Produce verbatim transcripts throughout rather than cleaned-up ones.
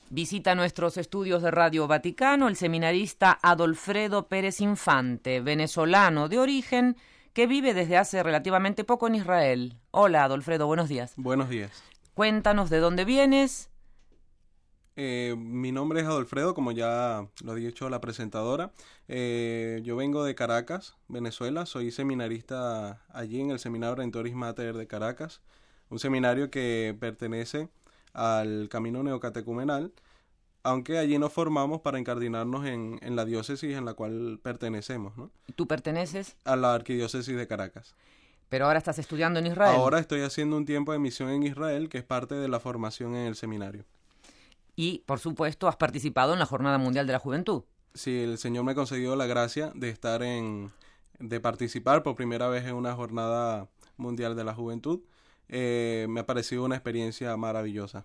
Visita nuestros estudios de Radio Vaticano el seminarista Adolfredo Pérez Infante, venezolano de origen, que vive desde hace relativamente poco en Israel. Hola, Adolfredo, buenos días. Buenos días. Cuéntanos de dónde vienes. Eh, mi nombre es Adolfredo, como ya lo ha dicho la presentadora. Eh, yo vengo de Caracas, Venezuela. Soy seminarista allí en el Seminario Redentoris Mater de Caracas, un seminario que pertenece al Camino Neocatecumenal, aunque allí nos formamos para incardinarnos en, en la diócesis en la cual pertenecemos, ¿no? ¿Tú perteneces? A la Arquidiócesis de Caracas. Pero ahora estás estudiando en Israel. Ahora estoy haciendo un tiempo de misión en Israel, que es parte de la formación en el seminario. Y, por supuesto, has participado en la Jornada Mundial de la Juventud. Sí, el Señor me concedió la gracia de estar en, de participar por primera vez en una Jornada Mundial de la Juventud. Eh, me ha parecido una experiencia maravillosa.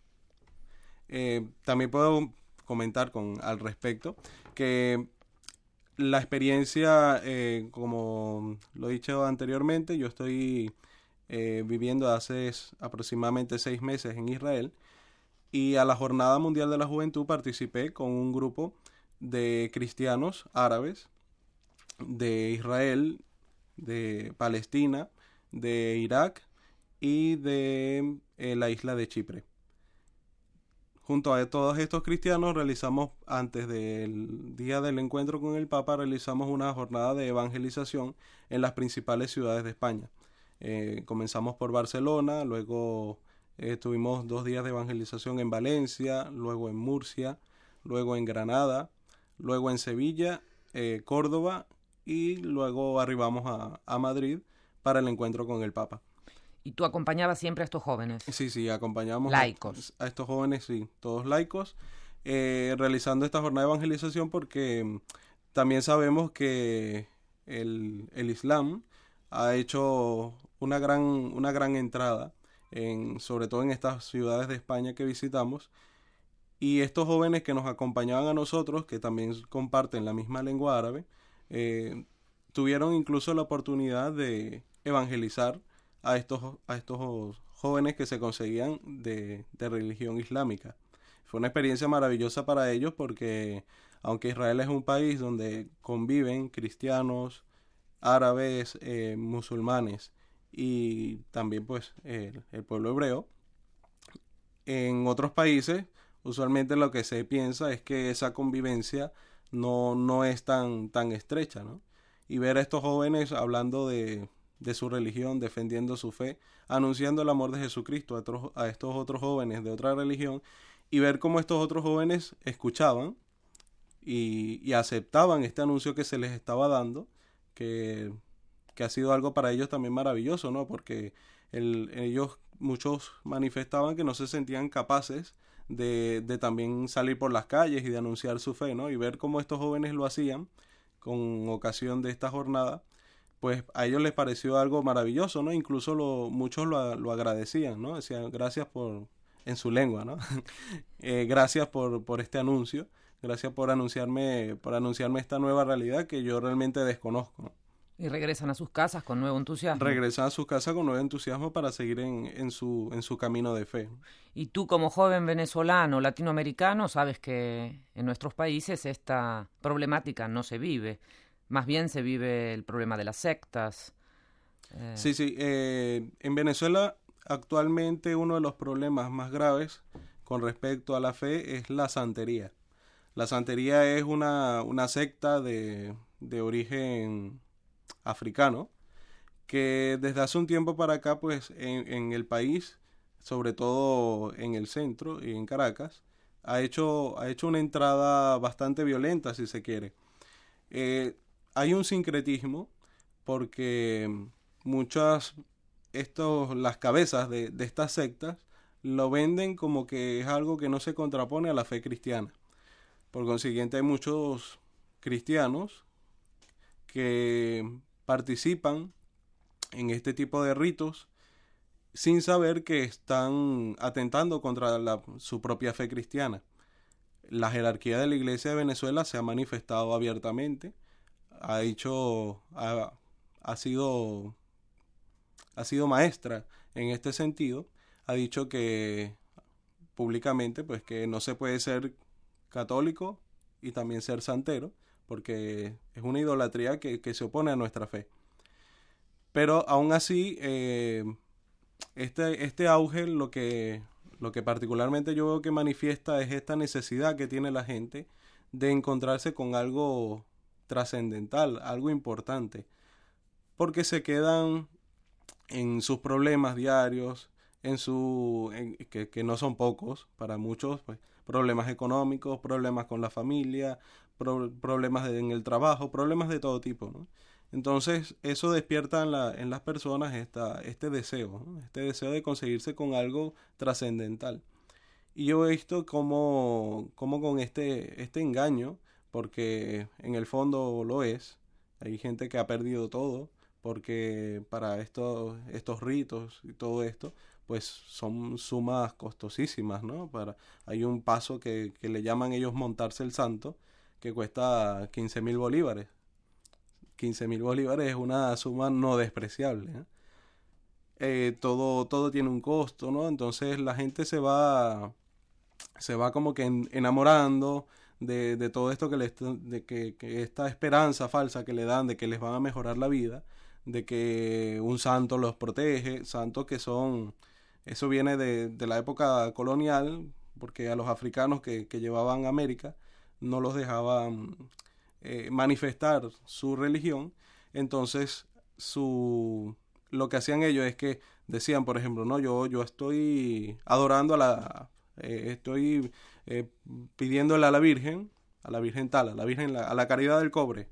Eh, también puedo comentar con, al respecto que la experiencia, eh, como lo he dicho anteriormente, yo estoy eh, viviendo hace aproximadamente seis meses en Israel. Y a la Jornada Mundial de la Juventud participé con un grupo de cristianos árabes de Israel, de Palestina, de Irak y de eh, la isla de Chipre. Junto a todos estos cristianos realizamos, antes del día del encuentro con el Papa, realizamos una jornada de evangelización en las principales ciudades de España. Eh, comenzamos por Barcelona, luego Eh, tuvimos dos días de evangelización en Valencia, luego en Murcia, luego en Granada, luego en Sevilla, eh, Córdoba y luego arribamos a, a Madrid para el encuentro con el Papa. ¿Y tú acompañabas siempre a estos jóvenes? Sí, sí, acompañamos laicos. A, a estos jóvenes, sí, todos laicos, eh, realizando esta jornada de evangelización porque también sabemos que el, el Islam ha hecho una gran, una gran entrada En, sobre todo en estas ciudades de España que visitamos, y estos jóvenes que nos acompañaban a nosotros, que también comparten la misma lengua árabe, eh, tuvieron incluso la oportunidad de evangelizar a estos, a estos jóvenes que se conseguían de, de religión islámica. Fue una experiencia maravillosa para ellos porque aunque Israel es un país donde conviven cristianos, árabes, eh, musulmanes y también pues el, el pueblo hebreo, en otros países usualmente lo que se piensa es que esa convivencia no, no es tan, tan estrecha, ¿no? Y ver a estos jóvenes hablando de, de su religión, defendiendo su fe, anunciando el amor de Jesucristo a, otros, a estos otros jóvenes de otra religión, y ver cómo estos otros jóvenes escuchaban y, y aceptaban este anuncio que se les estaba dando, que que ha sido algo para ellos también maravilloso, ¿no? Porque el, ellos, muchos manifestaban que no se sentían capaces de, de también salir por las calles y de anunciar su fe, ¿no? Y ver cómo estos jóvenes lo hacían con ocasión de esta jornada, pues a ellos les pareció algo maravilloso, ¿no? Incluso lo, muchos lo, lo agradecían, ¿no? Decían gracias por, en su lengua, ¿no? eh, gracias por, por este anuncio, gracias por anunciarme, por anunciarme esta nueva realidad que yo realmente desconozco, ¿no? Y regresan a sus casas con nuevo entusiasmo. Regresan a sus casas con nuevo entusiasmo para seguir en, en, su, en su camino de fe. Y tú como joven venezolano, latinoamericano, sabes que en nuestros países esta problemática no se vive. Más bien se vive el problema de las sectas. Eh... Sí, sí. Eh, en Venezuela actualmente uno de los problemas más graves con respecto a la fe es la santería. La santería es una, una secta de, de origen africano, que desde hace un tiempo para acá, pues en, en el país, sobre todo en el centro y en Caracas, ha hecho, ha hecho una entrada bastante violenta, si se quiere. Eh, hay un sincretismo porque muchas, estos, las cabezas de, de estas sectas lo venden como que es algo que no se contrapone a la fe cristiana. Por consiguiente, hay muchos cristianos que participan en este tipo de ritos sin saber que están atentando contra la, su propia fe cristiana. La jerarquía de la Iglesia de Venezuela se ha manifestado abiertamente, ha dicho, ha, ha sido, ha sido maestra en este sentido, ha dicho que públicamente pues que no se puede ser católico y también ser santero, porque es una idolatría que, que se opone a nuestra fe. Pero aún así, eh, este, este auge lo que, lo que particularmente yo veo que manifiesta es esta necesidad que tiene la gente de encontrarse con algo trascendental, algo importante, porque se quedan en sus problemas diarios, en su en, que, que no son pocos para muchos, pues problemas económicos, problemas con la familia, pro, problemas de, en el trabajo, problemas de todo tipo, ¿no? Entonces eso despierta en, la, en las personas esta, este deseo, ¿no? Este deseo de conseguirse con algo trascendental. Y yo he visto cómo, cómo con este, este engaño, porque en el fondo lo es, hay gente que ha perdido todo, porque para estos, estos ritos y todo esto, pues son sumas costosísimas, ¿no? Para, hay un paso que, que le llaman ellos montarse el santo, que cuesta quince mil bolívares. quince mil bolívares es una suma no despreciable, ¿eh? Eh, todo, todo tiene un costo, ¿no? Entonces la gente se va se va como que en, enamorando de, de todo esto que le de que, que esta esperanza falsa que le dan de que les van a mejorar la vida, de que un santo los protege, santos que son, eso viene de, de la época colonial, porque a los africanos que, que llevaban a América no los dejaban eh, manifestar su religión, entonces su lo que hacían ellos es que decían, por ejemplo, no, yo, yo estoy adorando a la Eh, estoy eh, pidiéndole a la Virgen, a la Virgen tal, a la Virgen, la, a la Caridad del Cobre.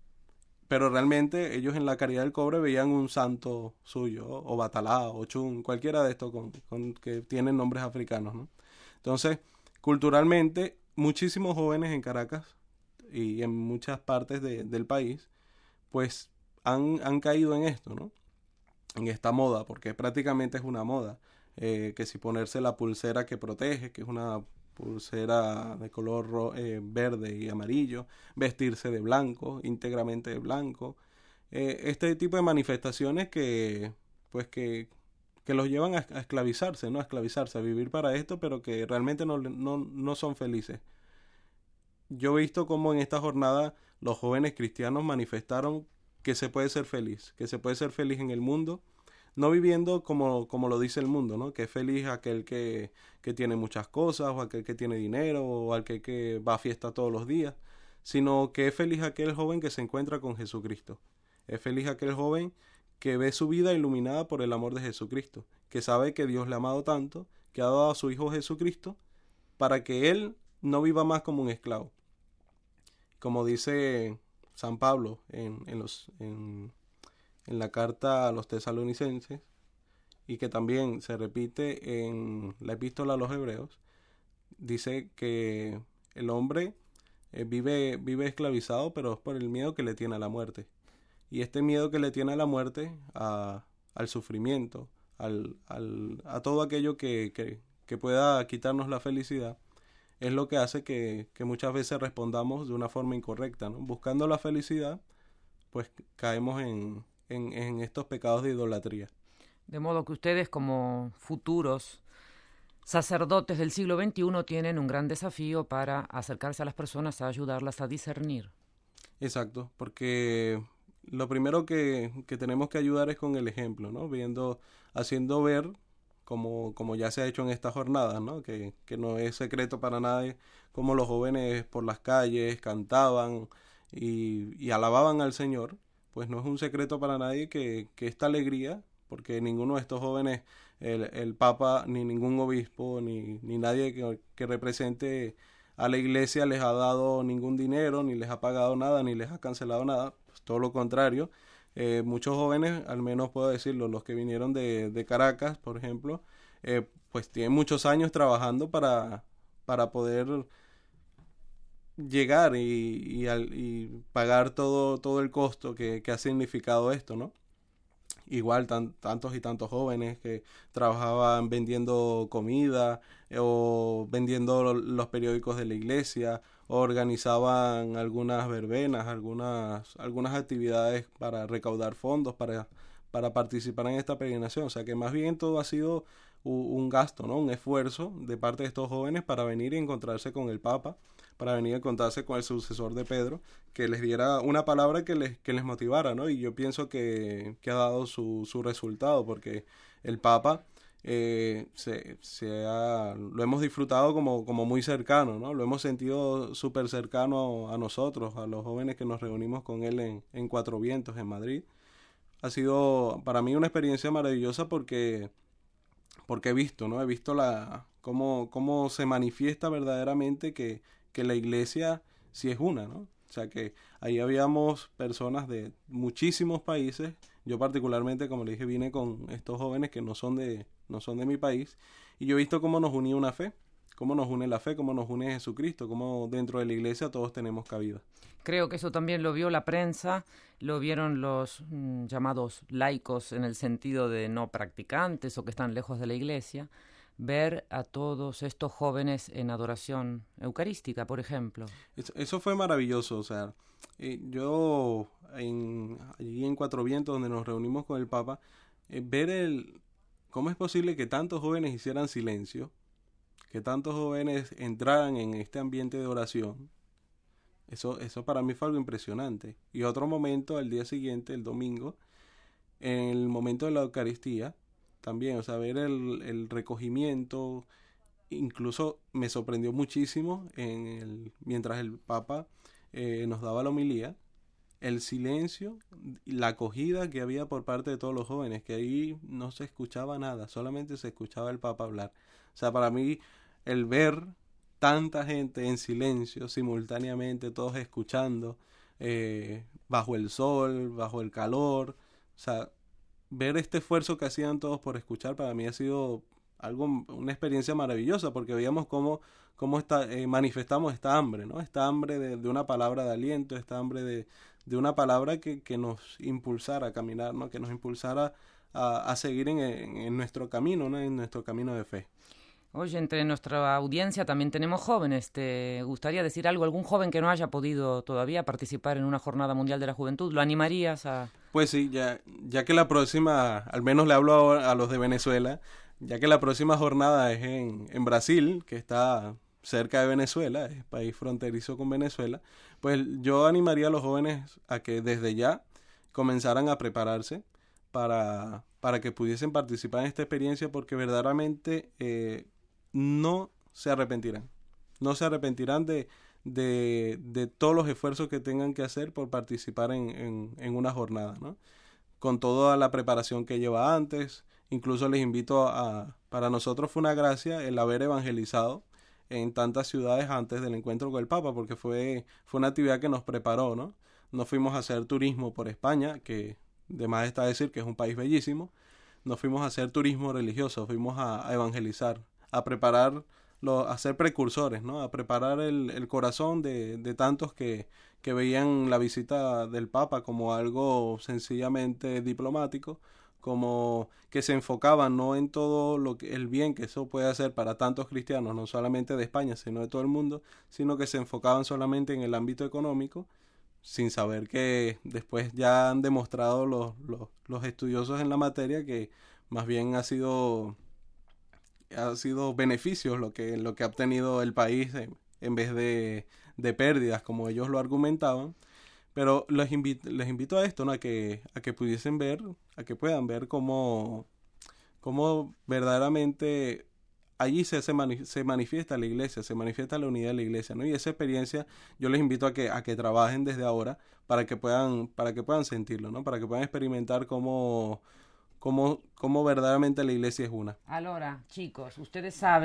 Pero realmente ellos en la Caridad del Cobre veían un santo suyo, o Batalá, o Chun, cualquiera de estos con, con, que tienen nombres africanos, ¿no? Entonces, culturalmente, muchísimos jóvenes en Caracas y en muchas partes de, del país, pues han, han caído en esto, ¿no? En esta moda, porque prácticamente es una moda. Eh, que si ponerse la pulsera que protege, que es una pulsera de color ro eh, verde y amarillo, vestirse de blanco, íntegramente de blanco, eh, este tipo de manifestaciones que pues que, que los llevan a, a esclavizarse, ¿no? A esclavizarse, a vivir para esto, pero que realmente no, no, no son felices. Yo he visto cómo en esta jornada los jóvenes cristianos manifestaron que se puede ser feliz, que se puede ser feliz en el mundo, no viviendo como, como lo dice el mundo, ¿no? Que es feliz aquel que, que tiene muchas cosas, o aquel que tiene dinero, o aquel que va a fiesta todos los días, sino que es feliz aquel joven que se encuentra con Jesucristo. Es feliz aquel joven que ve su vida iluminada por el amor de Jesucristo, que sabe que Dios le ha amado tanto, que ha dado a su Hijo Jesucristo, para que él no viva más como un esclavo. Como dice San Pablo en, en los... En, en la carta a los tesalonicenses, y que también se repite en la epístola a los hebreos, dice que el hombre eh, vive, vive esclavizado, pero es por el miedo que le tiene a la muerte. Y este miedo que le tiene a la muerte, a, al sufrimiento, al, al, a todo aquello que, que, que pueda quitarnos la felicidad, es lo que hace que, que muchas veces respondamos de una forma incorrecta, ¿no? Buscando la felicidad, pues caemos en En, en estos pecados de idolatría. De modo que ustedes, como futuros sacerdotes del siglo veintiuno, tienen un gran desafío para acercarse a las personas, a ayudarlas a discernir. Exacto, porque lo primero que, que tenemos que ayudar es con el ejemplo, ¿no? Viendo, haciendo ver, como, como ya se ha hecho en esta jornada, ¿no? Que, que no es secreto para nadie, como los jóvenes por las calles cantaban y, y alababan al Señor. Pues no es un secreto para nadie que, que esta alegría, porque ninguno de estos jóvenes, el, el Papa, ni ningún obispo, ni, ni nadie que, que represente a la iglesia les ha dado ningún dinero, ni les ha pagado nada, ni les ha cancelado nada, pues todo lo contrario. Eh, muchos jóvenes, al menos puedo decirlo, los que vinieron de, de Caracas, por ejemplo, eh, pues tienen muchos años trabajando para, para poder llegar y, y, al, y pagar todo, todo el costo que, que ha significado esto, ¿no? Igual tan, tantos y tantos jóvenes que trabajaban vendiendo comida eh, o vendiendo los periódicos de la iglesia, o organizaban algunas verbenas, algunas, algunas actividades para recaudar fondos para, para participar en esta peregrinación. O sea que más bien todo ha sido un gasto, ¿no? Un esfuerzo de parte de estos jóvenes para venir y encontrarse con el Papa, para venir a encontrarse con el sucesor de Pedro, que les diera una palabra que les, que les motivara, ¿no? Y yo pienso que, que ha dado su, su resultado, porque el Papa eh, se, se ha, lo hemos disfrutado como, como muy cercano, ¿no? Lo hemos sentido súper cercano a nosotros, a los jóvenes que nos reunimos con él en, en Cuatro Vientos, en Madrid. Ha sido para mí una experiencia maravillosa porque porque he visto, ¿no? He visto la cómo, cómo se manifiesta verdaderamente que, que la iglesia sí es una, ¿no? O sea que ahí habíamos personas de muchísimos países. Yo particularmente, como le dije, vine con estos jóvenes que no son de, no son de mi país. Y yo he visto cómo nos unía una fe, cómo nos une la fe, cómo nos une Jesucristo, cómo dentro de la iglesia todos tenemos cabida. Creo que eso también lo vio la prensa, lo vieron los mm, llamados laicos en el sentido de no practicantes o que están lejos de la iglesia, ver a todos estos jóvenes en adoración eucarística, por ejemplo. Eso, eso fue maravilloso, o sea, eh, yo en, allí en Cuatro Vientos, donde nos reunimos con el Papa, eh, ver el cómo es posible que tantos jóvenes hicieran silencio, que tantos jóvenes entraran en este ambiente de oración. Eso, eso para mí fue algo impresionante. Y otro momento, al día siguiente, el domingo, en el momento de la Eucaristía, también, o sea, ver el, el recogimiento, incluso me sorprendió muchísimo en el, mientras el Papa eh, nos daba la homilía, el silencio, la acogida que había por parte de todos los jóvenes, que ahí no se escuchaba nada, solamente se escuchaba el Papa hablar. O sea, para mí, el ver tanta gente en silencio, simultáneamente, todos escuchando, eh, bajo el sol, bajo el calor. O sea, ver este esfuerzo que hacían todos por escuchar, para mí ha sido algo, una experiencia maravillosa, porque veíamos cómo, cómo está, eh, manifestamos esta hambre, ¿no? Esta hambre de, de una palabra de aliento, esta hambre de, de una palabra que, que nos impulsara a caminar, ¿no? Que nos impulsara a, a seguir en, en, en nuestro camino, ¿no? En nuestro camino de fe. Oye, entre nuestra audiencia también tenemos jóvenes. ¿Te gustaría decir algo? ¿Algún joven que no haya podido todavía participar en una Jornada Mundial de la Juventud? ¿Lo animarías a...? Pues sí, ya, ya que la próxima, al menos le hablo ahora a los de Venezuela, ya que la próxima jornada es en, en Brasil, que está cerca de Venezuela, es país fronterizo con Venezuela, pues yo animaría a los jóvenes a que desde ya comenzaran a prepararse para, para que pudiesen participar en esta experiencia, porque verdaderamente eh, no se arrepentirán. No se arrepentirán de, de, de todos los esfuerzos que tengan que hacer por participar en, en, en una jornada, ¿no? Con toda la preparación que lleva antes. Incluso les invito a... Para nosotros fue una gracia el haber evangelizado en tantas ciudades antes del encuentro con el Papa, porque fue, fue una actividad que nos preparó, ¿no? Nos fuimos a hacer turismo por España, que de más está decir que es un país bellísimo. Nos fuimos a hacer turismo religioso, fuimos a, a evangelizar, a preparar, lo, a ser precursores, ¿no? A preparar el, el corazón de, de tantos que, que veían la visita del Papa como algo sencillamente diplomático, como que se enfocaban no en todo lo que, el bien que eso puede hacer para tantos cristianos, no solamente de España, sino de todo el mundo, sino que se enfocaban solamente en el ámbito económico, sin saber que después ya han demostrado los, los, los estudiosos en la materia que más bien ha sido ha sido beneficios lo que, lo que ha obtenido el país en, en vez de, de pérdidas, como ellos lo argumentaban. Pero les invito, les invito a esto, ¿no? A que, a que pudiesen ver, a que puedan ver cómo, cómo verdaderamente allí se, se, mani- se manifiesta la iglesia, se manifiesta la unidad de la iglesia, ¿no? Y esa experiencia yo les invito a que, a que trabajen desde ahora para que puedan, para que puedan sentirlo, ¿no? Para que puedan experimentar cómo, cómo, cómo verdaderamente la iglesia es una. Ahora, chicos, ustedes saben